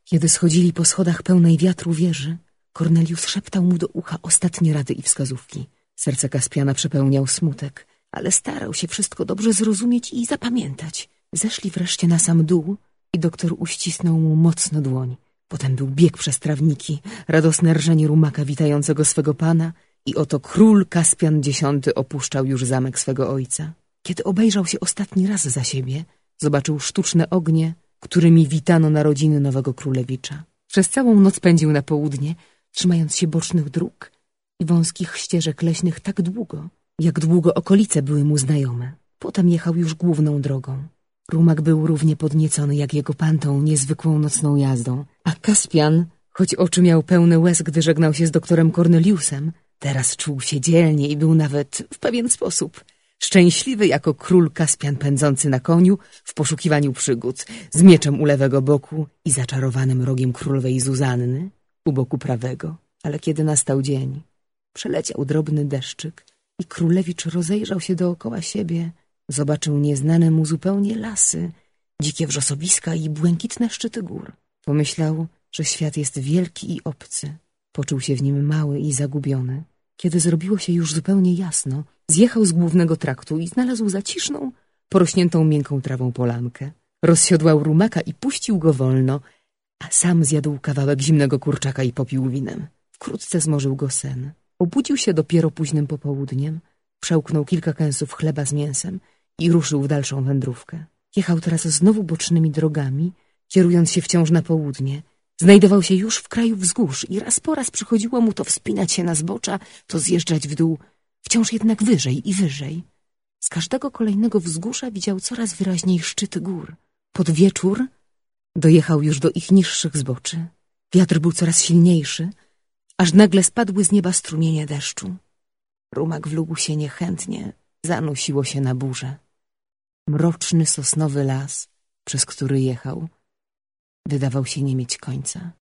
Kiedy schodzili po schodach pełnej wiatru wieży, Kornelius szeptał mu do ucha ostatnie rady i wskazówki. Serce Kaspiana przepełniał smutek, ale starał się wszystko dobrze zrozumieć i zapamiętać. Zeszli wreszcie na sam dół i doktor uścisnął mu mocno dłoń. Potem był bieg przez trawniki, radosne rżenie rumaka witającego swego pana i oto król Kaspian X opuszczał już zamek swego ojca. Kiedy obejrzał się ostatni raz za siebie, zobaczył sztuczne ognie, którymi witano narodziny nowego królewicza. Przez całą noc pędził na południe, trzymając się bocznych dróg i wąskich ścieżek leśnych tak długo, jak długo okolice były mu znajome. Potem jechał już główną drogą. Rumak był równie podniecony jak jego pan tą niezwykłą nocną jazdą, a Kaspian, choć oczy miał pełne łez, gdy żegnał się z doktorem Korneliusem, teraz czuł się dzielnie i był nawet w pewien sposób szczęśliwy jako król Kaspian pędzący na koniu w poszukiwaniu przygód, z mieczem u lewego boku i zaczarowanym rogiem królowej Zuzanny u boku prawego. Ale kiedy nastał dzień, przeleciał drobny deszczyk i królewicz rozejrzał się dookoła siebie. Zobaczył nieznane mu zupełnie lasy, dzikie wrzosowiska i błękitne szczyty gór. Pomyślał, że świat jest wielki i obcy. Poczuł się w nim mały i zagubiony. Kiedy zrobiło się już zupełnie jasno, zjechał z głównego traktu i znalazł zaciszną, porośniętą miękką trawą polankę. Rozsiodłał rumaka i puścił go wolno, a sam zjadł kawałek zimnego kurczaka i popił winem. Wkrótce zmorzył go sen. Obudził się dopiero późnym popołudniem, przełknął kilka kęsów chleba z mięsem i ruszył w dalszą wędrówkę. Jechał teraz znowu bocznymi drogami, kierując się wciąż na południe. Znajdował się już w kraju wzgórz i raz po raz przychodziło mu to wspinać się na zbocza, to zjeżdżać w dół, wciąż jednak wyżej i wyżej. Z każdego kolejnego wzgórza widział coraz wyraźniej szczyty gór. Pod wieczór dojechał już do ich niższych zboczy. Wiatr był coraz silniejszy, aż nagle spadły z nieba strumienie deszczu. Rumak wlógł się niechętnie, zanosiło się na burzę. Mroczny sosnowy las, przez który jechał, wydawał się nie mieć końca.